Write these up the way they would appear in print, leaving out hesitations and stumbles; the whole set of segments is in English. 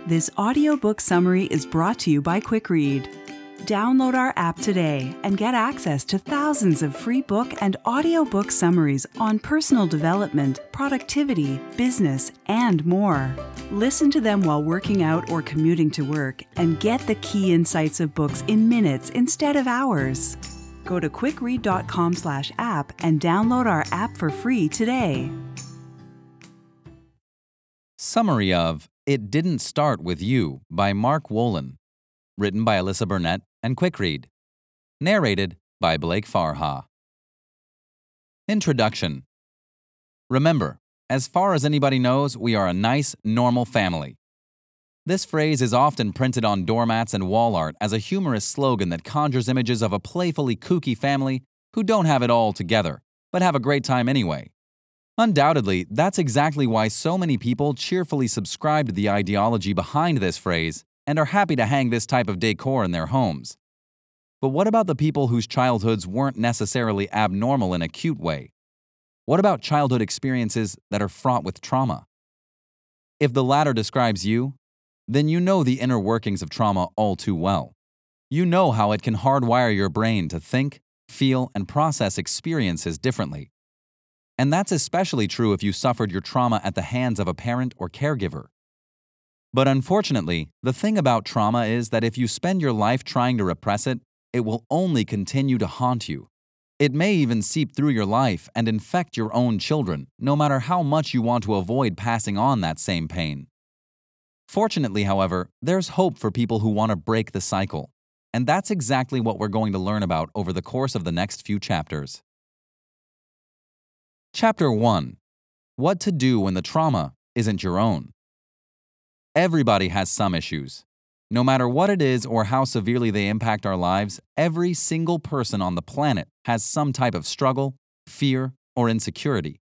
This audiobook summary is brought to you by QuickRead. Download our app today and get access to thousands of free book and audiobook summaries on personal development, productivity, business, and more. Listen to them while working out or commuting to work and get the key insights of books in minutes instead of hours. Go to quickread.com/app and download our app for free today. Summary of It Didn't Start With You by Mark Wolin. Written by Alyssa Burnett and QuickRead. Narrated by Blake Farha. Introduction. Remember, as far as anybody knows, we are a nice, normal family. This phrase is often printed on doormats and wall art as a humorous slogan that conjures images of a playfully kooky family who don't have it all together, but have a great time anyway. Undoubtedly, that's exactly why so many people cheerfully subscribe to the ideology behind this phrase and are happy to hang this type of decor in their homes. But what about the people whose childhoods weren't necessarily abnormal in a cute way? What about childhood experiences that are fraught with trauma? If the latter describes you, then you know the inner workings of trauma all too well. You know how it can hardwire your brain to think, feel, and process experiences differently. And that's especially true if you suffered your trauma at the hands of a parent or caregiver. But unfortunately, the thing about trauma is that if you spend your life trying to repress it, it will only continue to haunt you. It may even seep through your life and infect your own children, no matter how much you want to avoid passing on that same pain. Fortunately, however, there's hope for people who want to break the cycle, and that's exactly what we're going to learn about over the course of the next few chapters. Chapter 1. What to do when the trauma isn't your own. Everybody has some issues. No matter what it is or how severely they impact our lives, every single person on the planet has some type of struggle, fear, or insecurity.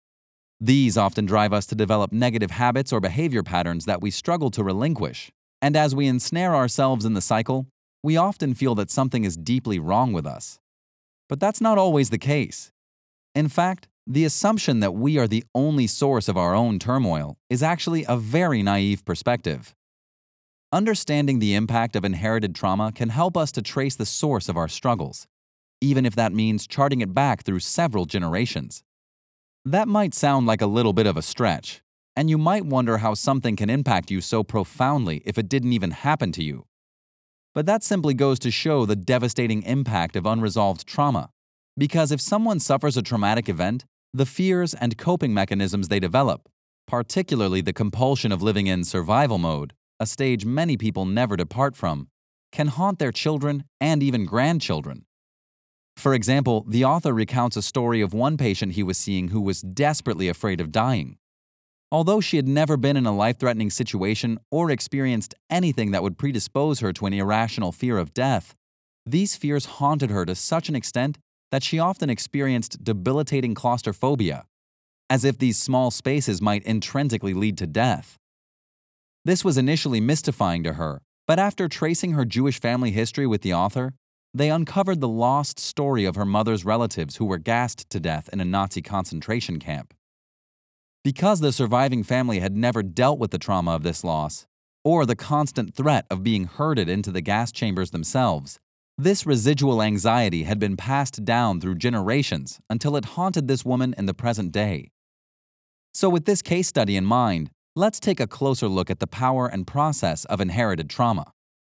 These often drive us to develop negative habits or behavior patterns that we struggle to relinquish, and as we ensnare ourselves in the cycle, we often feel that something is deeply wrong with us. But that's not always the case. In fact, the assumption that we are the only source of our own turmoil is actually a very naive perspective. Understanding the impact of inherited trauma can help us to trace the source of our struggles, even if that means charting it back through several generations. That might sound like a little bit of a stretch, and you might wonder how something can impact you so profoundly if it didn't even happen to you. But that simply goes to show the devastating impact of unresolved trauma, because if someone suffers a traumatic event, the fears and coping mechanisms they develop, particularly the compulsion of living in survival mode, a stage many people never depart from, can haunt their children and even grandchildren. For example, the author recounts a story of one patient he was seeing who was desperately afraid of dying. Although she had never been in a life-threatening situation or experienced anything that would predispose her to an irrational fear of death, these fears haunted her to such an extent that she often experienced debilitating claustrophobia, as if these small spaces might intrinsically lead to death. This was initially mystifying to her, but after tracing her Jewish family history with the author, they uncovered the lost story of her mother's relatives who were gassed to death in a Nazi concentration camp. Because the surviving family had never dealt with the trauma of this loss, or the constant threat of being herded into the gas chambers themselves, this residual anxiety had been passed down through generations until it haunted this woman in the present day. So with this case study in mind, let's take a closer look at the power and process of inherited trauma.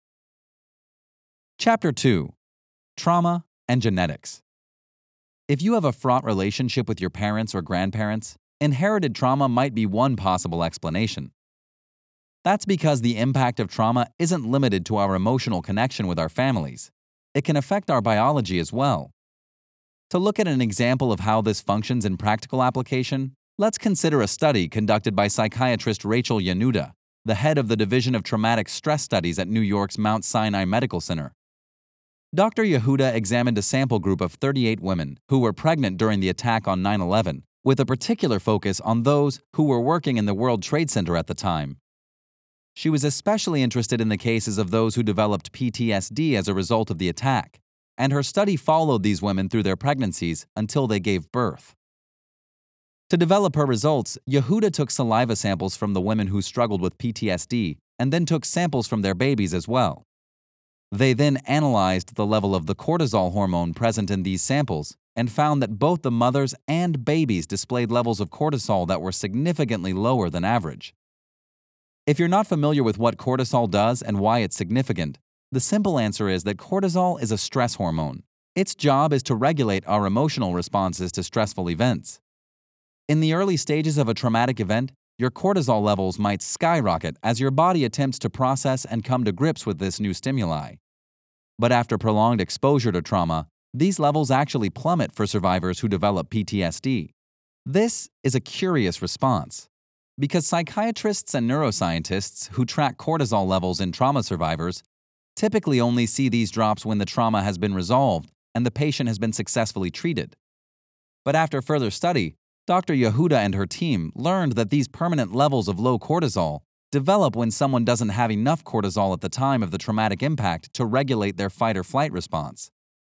Chapter 2. Trauma and Genetics. If you have a fraught relationship with your parents or grandparents, inherited trauma might be one possible explanation. That's because the impact of trauma isn't limited to our emotional connection with our families. It can affect our biology as well. To look at an example of how this functions in practical application, let's consider a study conducted by psychiatrist Rachel Yanuda, the head of the Division of Traumatic Stress Studies at New York's Mount Sinai Medical Center. Dr. Yehuda examined a sample group of 38 women who were pregnant during the attack on 9/11, with a particular focus on those who were working in the World Trade Center at the time. She was especially interested in the cases of those who developed PTSD as a result of the attack, and her study followed these women through their pregnancies until they gave birth. To develop her results, Yehuda took saliva samples from the women who struggled with PTSD and then took samples from their babies as well. They then analyzed the level of the cortisol hormone present in these samples and found that both the mothers and babies displayed levels of cortisol that were significantly lower than average. If you're not familiar with what cortisol does and why it's significant, the simple answer is that cortisol is a stress hormone. Its job is to regulate our emotional responses to stressful events. In the early stages of a traumatic event, your cortisol levels might skyrocket as your body attempts to process and come to grips with this new stimuli. But after prolonged exposure to trauma, these levels actually plummet for survivors who develop PTSD. This is a curious response, because psychiatrists and neuroscientists who track cortisol levels in trauma survivors typically only see these drops when the trauma has been resolved and the patient has been successfully treated. But after further study, Dr. Yehuda and her team learned that these permanent levels of low cortisol develop when someone doesn't have enough cortisol at the time of the traumatic impact to regulate their fight-or-flight response.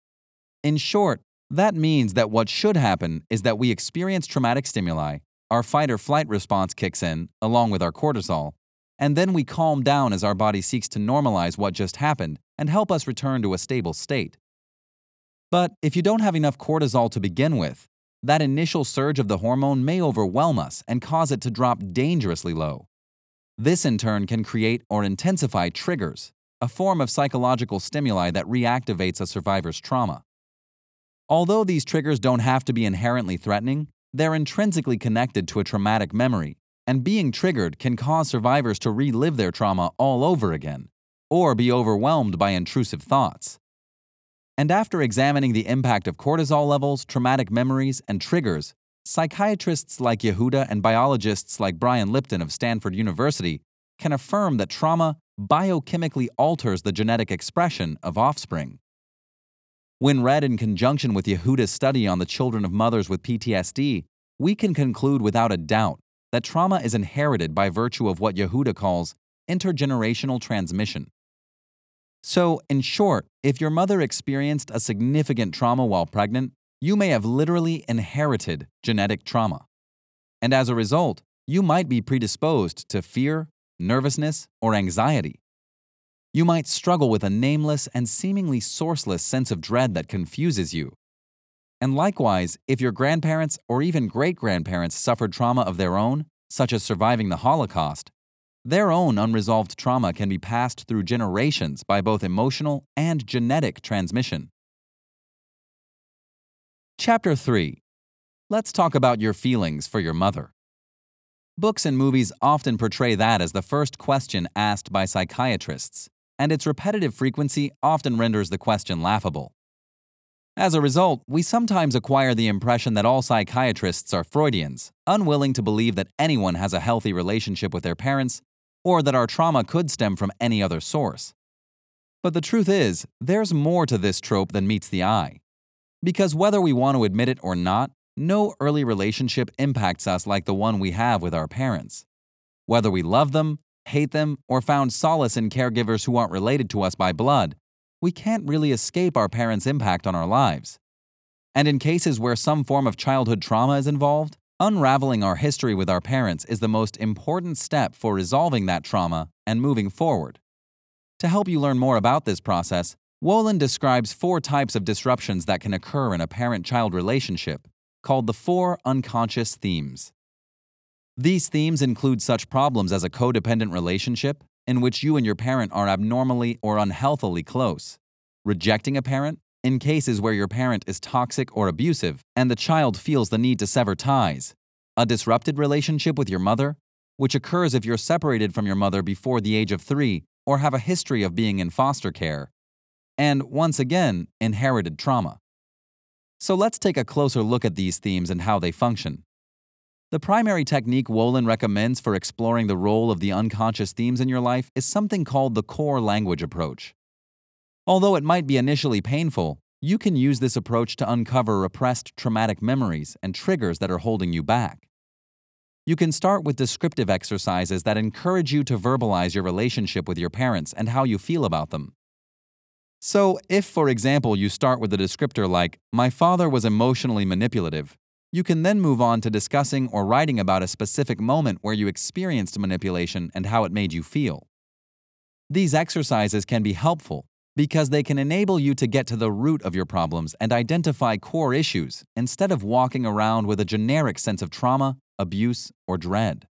In short, that means that what should happen is that we experience traumatic stimuli, our fight-or-flight response kicks in, along with our cortisol, and then we calm down as our body seeks to normalize what just happened and help us return to a stable state. But if you don't have enough cortisol to begin with, that initial surge of the hormone may overwhelm us and cause it to drop dangerously low. This in turn can create or intensify triggers, a form of psychological stimuli that reactivates a survivor's trauma. Although these triggers don't have to be inherently threatening, they're intrinsically connected to a traumatic memory, and being triggered can cause survivors to relive their trauma all over again, or be overwhelmed by intrusive thoughts. And after examining the impact of cortisol levels, traumatic memories, and triggers, psychiatrists like Yehuda and biologists like Brian Lipton of Stanford University can affirm that trauma biochemically alters the genetic expression of offspring. When read in conjunction with Yehuda's study on the children of mothers with PTSD, we can conclude without a doubt that trauma is inherited by virtue of what Yehuda calls intergenerational transmission. So, in short, if your mother experienced a significant trauma while pregnant, you may have literally inherited genetic trauma. And as a result, you might be predisposed to fear, nervousness, or anxiety. You might struggle with a nameless and seemingly sourceless sense of dread that confuses you. And likewise, if your grandparents or even great-grandparents suffered trauma of their own, such as surviving the Holocaust, their own unresolved trauma can be passed through generations by both emotional and genetic transmission. Chapter 3. Let's talk about your feelings for your mother. Books and movies often portray that as the first question asked by psychiatrists, and its repetitive frequency often renders the question laughable. As a result, we sometimes acquire the impression that all psychiatrists are Freudians, unwilling to believe that anyone has a healthy relationship with their parents, or that our trauma could stem from any other source. But the truth is, there's more to this trope than meets the eye. Because whether we want to admit it or not, no early relationship impacts us like the one we have with our parents. Whether we love them, hate them, or found solace in caregivers who aren't related to us by blood, we can't really escape our parents' impact on our lives. And in cases where some form of childhood trauma is involved, unraveling our history with our parents is the most important step for resolving that trauma and moving forward. To help you learn more about this process, Wolin describes 4 types of disruptions that can occur in a parent-child relationship, called the 4 unconscious themes. These themes include such problems as a codependent relationship, in which you and your parent are abnormally or unhealthily close, rejecting a parent, in cases where your parent is toxic or abusive and the child feels the need to sever ties, a disrupted relationship with your mother, which occurs if you're separated from your mother before the age of 3 or have a history of being in foster care, and, once again, inherited trauma. So let's take a closer look at these themes and how they function. The primary technique Wolin recommends for exploring the role of the unconscious themes in your life is something called the core language approach. Although it might be initially painful, you can use this approach to uncover repressed traumatic memories and triggers that are holding you back. You can start with descriptive exercises that encourage you to verbalize your relationship with your parents and how you feel about them. So, if, for example, you start with a descriptor like, "My father was emotionally manipulative," you can then move on to discussing or writing about a specific moment where you experienced manipulation and how it made you feel. These exercises can be helpful because they can enable you to get to the root of your problems and identify core issues instead of walking around with a generic sense of trauma, abuse, or dread.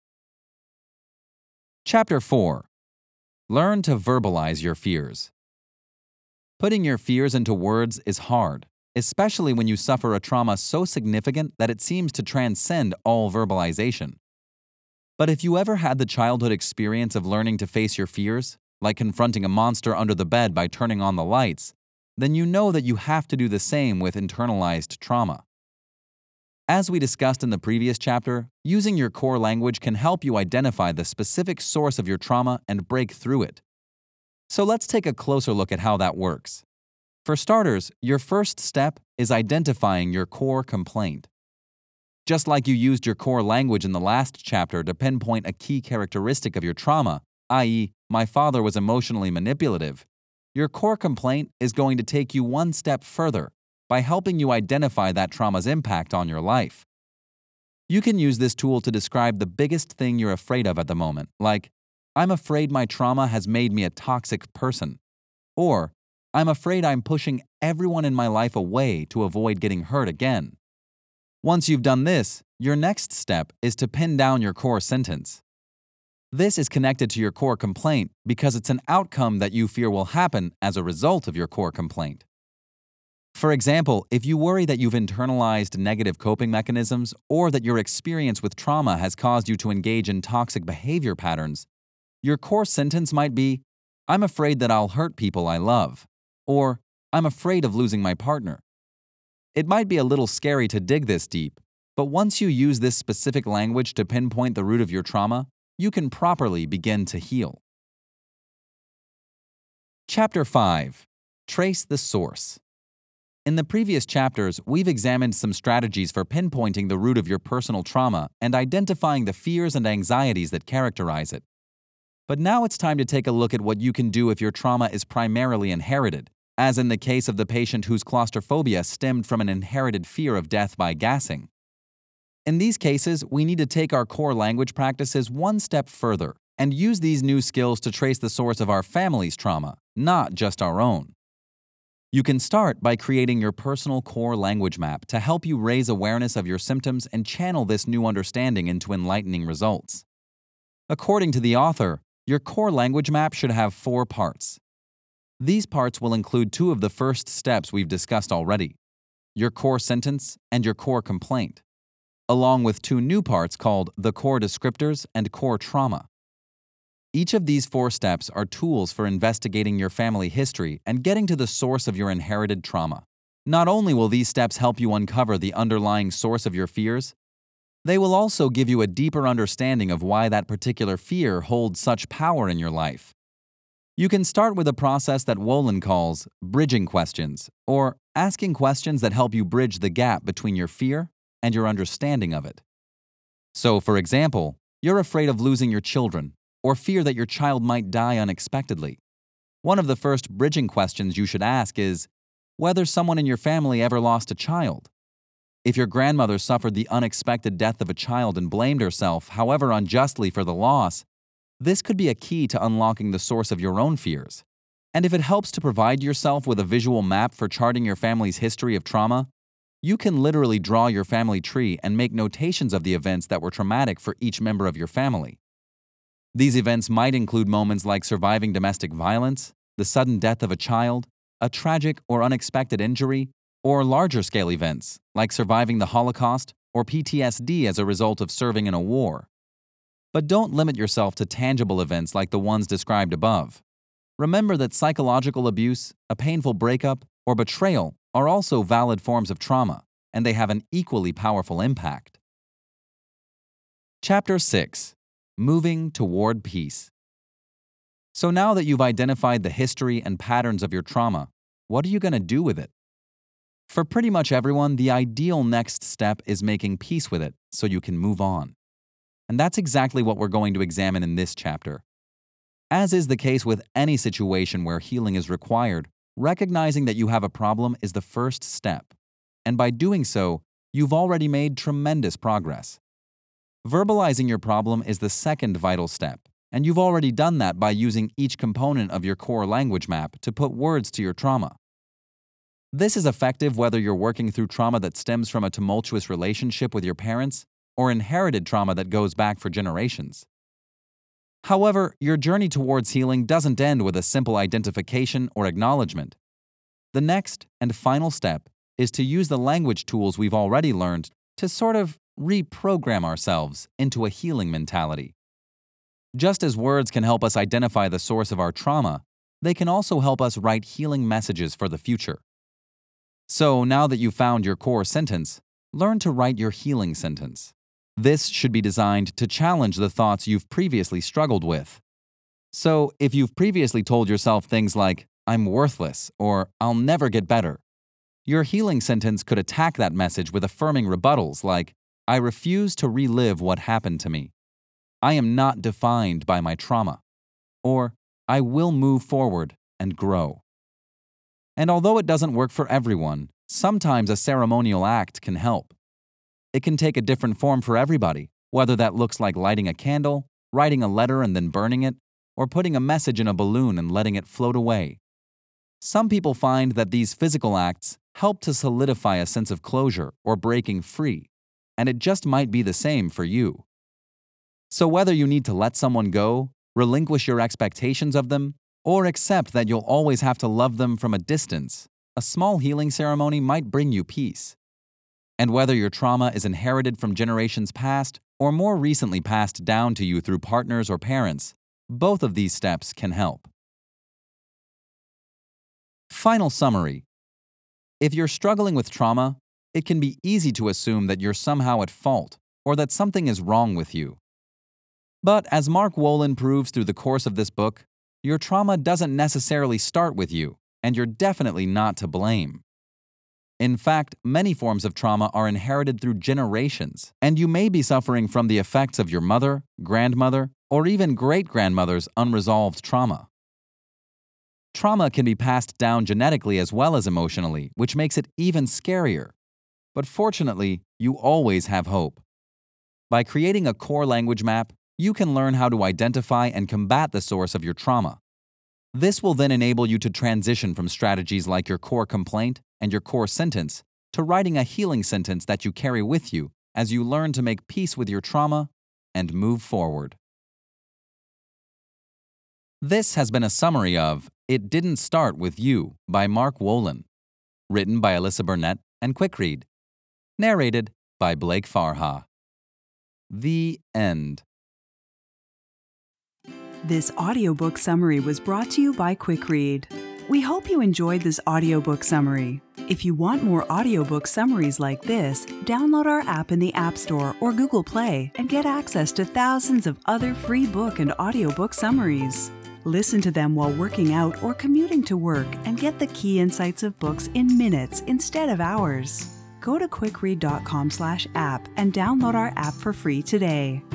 Chapter 4. Learn to verbalize your fears. Putting your fears into words is hard, especially when you suffer a trauma so significant that it seems to transcend all verbalization. But if you ever had the childhood experience of learning to face your fears, like confronting a monster under the bed by turning on the lights, then you know that you have to do the same with internalized trauma. As we discussed in the previous chapter, using your core language can help you identify the specific source of your trauma and break through it. So let's take a closer look at how that works. For starters, your first step is identifying your core complaint. Just like you used your core language in the last chapter to pinpoint a key characteristic of your trauma, i.e., my father was emotionally manipulative, your core complaint is going to take you one step further by helping you identify that trauma's impact on your life. You can use this tool to describe the biggest thing you're afraid of at the moment, like, I'm afraid my trauma has made me a toxic person, or I'm afraid I'm pushing everyone in my life away to avoid getting hurt again. Once you've done this, your next step is to pin down your core sentence. This is connected to your core complaint because it's an outcome that you fear will happen as a result of your core complaint. For example, if you worry that you've internalized negative coping mechanisms or that your experience with trauma has caused you to engage in toxic behavior patterns, your core sentence might be, I'm afraid that I'll hurt people I love, or I'm afraid of losing my partner. It might be a little scary to dig this deep, but once you use this specific language to pinpoint the root of your trauma, you can properly begin to heal. Chapter 5. Trace the source. In the previous chapters, we've examined some strategies for pinpointing the root of your personal trauma and identifying the fears and anxieties that characterize it. But now it's time to take a look at what you can do if your trauma is primarily inherited, as in the case of the patient whose claustrophobia stemmed from an inherited fear of death by gassing. In these cases, we need to take our core language practices one step further and use these new skills to trace the source of our family's trauma, not just our own. You can start by creating your personal core language map to help you raise awareness of your symptoms and channel this new understanding into enlightening results. According to the author, your core language map should have 4 parts. These parts will include 2 of the first steps we've discussed already, your core sentence and your core complaint, along with 2 new parts called the core descriptors and core trauma. Each of these 4 steps are tools for investigating your family history and getting to the source of your inherited trauma. Not only will these steps help you uncover the underlying source of your fears, they will also give you a deeper understanding of why that particular fear holds such power in your life. You can start with a process that Wolin calls bridging questions, or asking questions that help you bridge the gap between your fear and your understanding of it. So, for example, you're afraid of losing your children, or fear that your child might die unexpectedly. One of the first bridging questions you should ask is whether someone in your family ever lost a child. If your grandmother suffered the unexpected death of a child and blamed herself, however unjustly, for the loss, this could be a key to unlocking the source of your own fears. And if it helps to provide yourself with a visual map for charting your family's history of trauma, you can literally draw your family tree and make notations of the events that were traumatic for each member of your family. These events might include moments like surviving domestic violence, the sudden death of a child, a tragic or unexpected injury, or larger-scale events like surviving the Holocaust or PTSD as a result of serving in a war. But don't limit yourself to tangible events like the ones described above. Remember that psychological abuse, a painful breakup, or betrayal are also valid forms of trauma, and they have an equally powerful impact. Chapter 6. Moving toward peace. So now that you've identified the history and patterns of your trauma, what are you going to do with it? For pretty much everyone, the ideal next step is making peace with it so you can move on. And that's exactly what we're going to examine in this chapter. As is the case with any situation where healing is required, recognizing that you have a problem is the first step. And by doing so, you've already made tremendous progress. Verbalizing your problem is the second vital step, and you've already done that by using each component of your core language map to put words to your trauma. This is effective whether you're working through trauma that stems from a tumultuous relationship with your parents or inherited trauma that goes back for generations. However, your journey towards healing doesn't end with a simple identification or acknowledgement. The next and final step is to use the language tools we've already learned to sort of reprogram ourselves into a healing mentality. Just as words can help us identify the source of our trauma, they can also help us write healing messages for the future. So now that you've found your core sentence, learn to write your healing sentence. This should be designed to challenge the thoughts you've previously struggled with. So, if you've previously told yourself things like, "I'm worthless," or "I'll never get better," your healing sentence could attack that message with affirming rebuttals like, "I refuse to relive what happened to me," "I am not defined by my trauma," or "I will move forward and grow." And although it doesn't work for everyone, sometimes a ceremonial act can help. It can take a different form for everybody, whether that looks like lighting a candle, writing a letter and then burning it, or putting a message in a balloon and letting it float away. Some people find that these physical acts help to solidify a sense of closure or breaking free, and it just might be the same for you. So whether you need to let someone go, relinquish your expectations of them, or accept that you'll always have to love them from a distance, a small healing ceremony might bring you peace. And whether your trauma is inherited from generations past or more recently passed down to you through partners or parents, both of these steps can help. Final summary. If you're struggling with trauma, it can be easy to assume that you're somehow at fault or that something is wrong with you. But as Mark Wolynn proves through the course of this book, your trauma doesn't necessarily start with you, and you're definitely not to blame. In fact, many forms of trauma are inherited through generations, and you may be suffering from the effects of your mother, grandmother, or even great-grandmother's unresolved trauma. Trauma can be passed down genetically as well as emotionally, which makes it even scarier. But fortunately, you always have hope. By creating a core language map, you can learn how to identify and combat the source of your trauma. This will then enable you to transition from strategies like your core complaint and your core sentence to writing a healing sentence that you carry with you as you learn to make peace with your trauma and move forward. This has been a summary of It Didn't Start With You by Mark Wolynn, written by Alyssa Burnett and QuickRead, narrated by Blake Farha. The end. This audiobook summary was brought to you by QuickRead. We hope you enjoyed this audiobook summary. If you want more audiobook summaries like this, download our app in the App Store or Google Play and get access to thousands of other free book and audiobook summaries. Listen to them while working out or commuting to work and get the key insights of books in minutes instead of hours. Go to quickread.com/app and download our app for free today.